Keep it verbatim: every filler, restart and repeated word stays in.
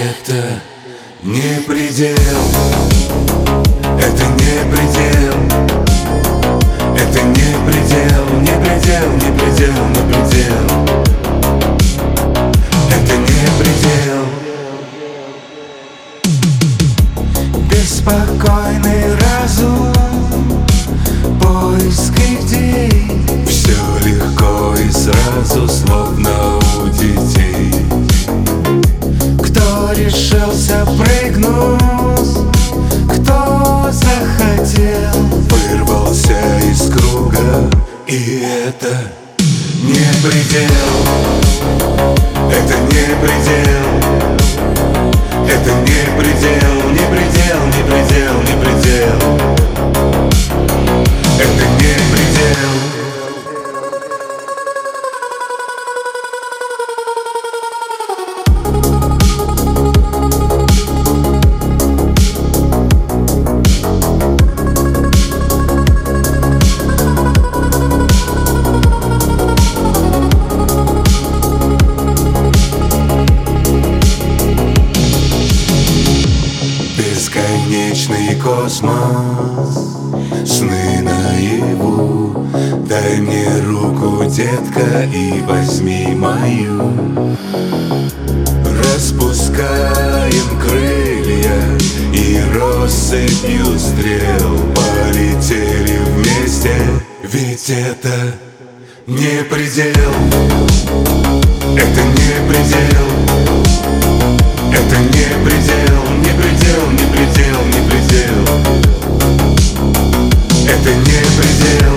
это не предел, это не предел, это не предел, не предел, не предел, не предел, это не предел. Беспокойный разум, поиск идей, все легко и сразу, словно у детей. Кто решился прыгнуть, кто захотел, вырвался из круга, и это не предел, это не предел, это не предел, не предел, не предел, не предел, это не предел. Бесконечный космос, сны наяву. Дай мне руку, детка, и возьми мою. Распускаем крылья и россыпью стрел полетели вместе, ведь это не предел, это не предел, это не предел, не предел, не предел, не предел, это не предел.